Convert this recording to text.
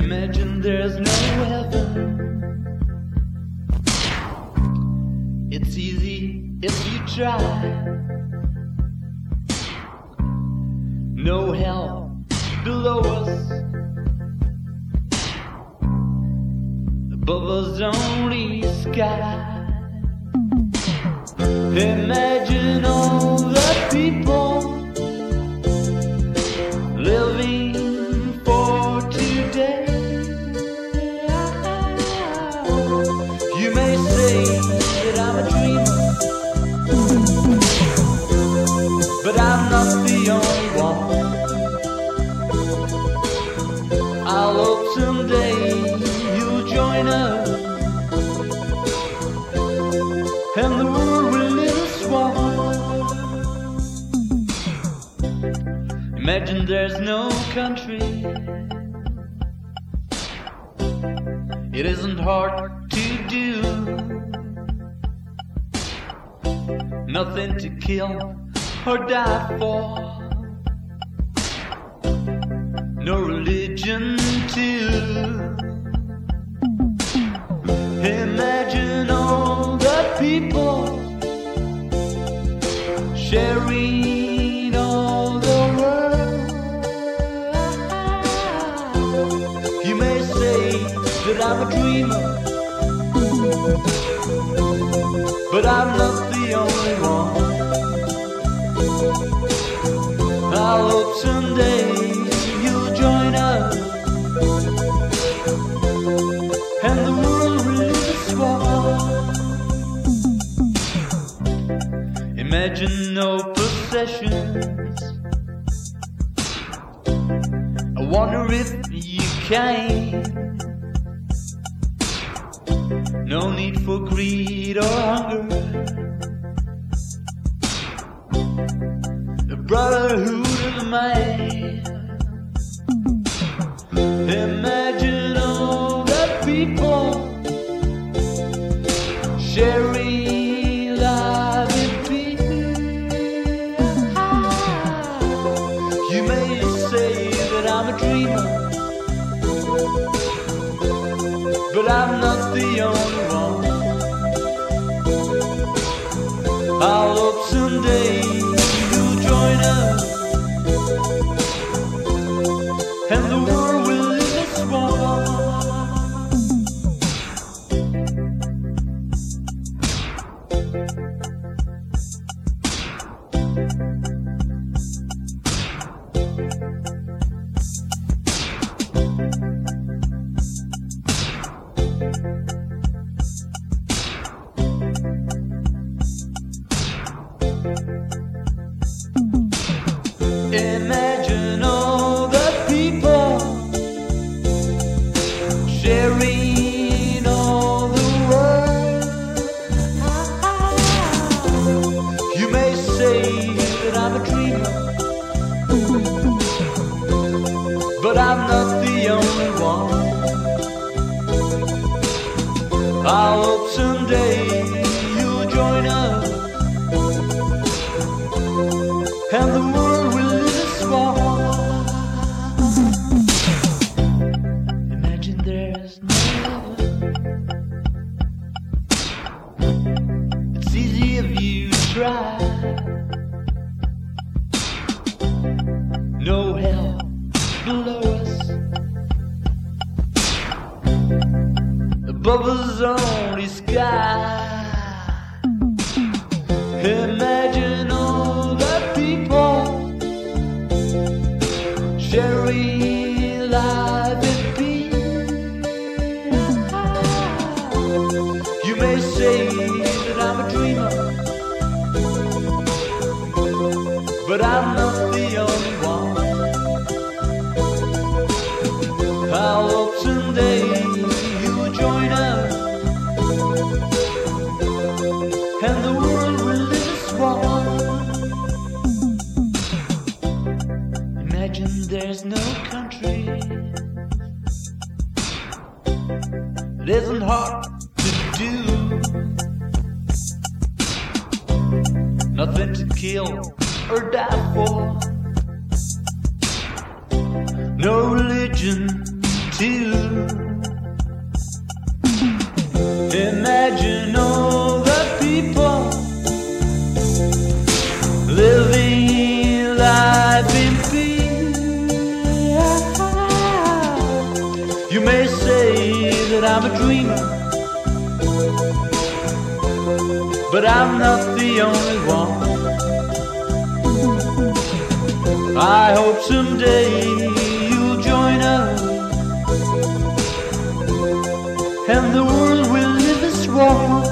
Imagine there's no heaven. It's easy if you try. No hell below us. Above us only sky. Imagine all the people living for today. You may say that I'm a dreamer, but I'm not the only one. I'll hope someday you'll join us, and the world will live as one. Imagine there's no country. It isn't hard to do. Nothing to kill or die for. No religion too. Imagine all the people sharing all the world. You may say that I'm a dreamer, but I'm not the only one. I hope someday you'll join us, and the world will live as one. Imagine no possessions. I wonder if you can. No need for greed or hunger. The brotherhood of man. Imagine all the people sharing life in peace. You may say that I'm a dreamer, but I'm not the only one. I hope someday you'll join us, and the world will live as one. Imagine all the people sharing all the world. You may say that I'm a dreamer, but I'm not the only one. I hope someday you'll join us, and the world will live as one. Imagine there's no heaven. It's easy if you try. No hell below us. Above us only sky. Imagine all the people sharing life in peace. You may say that I'm a dreamer, but I'm not the only one. I hope someday you'll join us, and the world will live as one. Imagine there's no country. It isn't hard to do. Nothing to kill or die for. No religion too. Imagine all the people living life in peace. You may say that I'm a dreamer, but I'm not the only one. I hope someday you'll join us, and the world will live as one.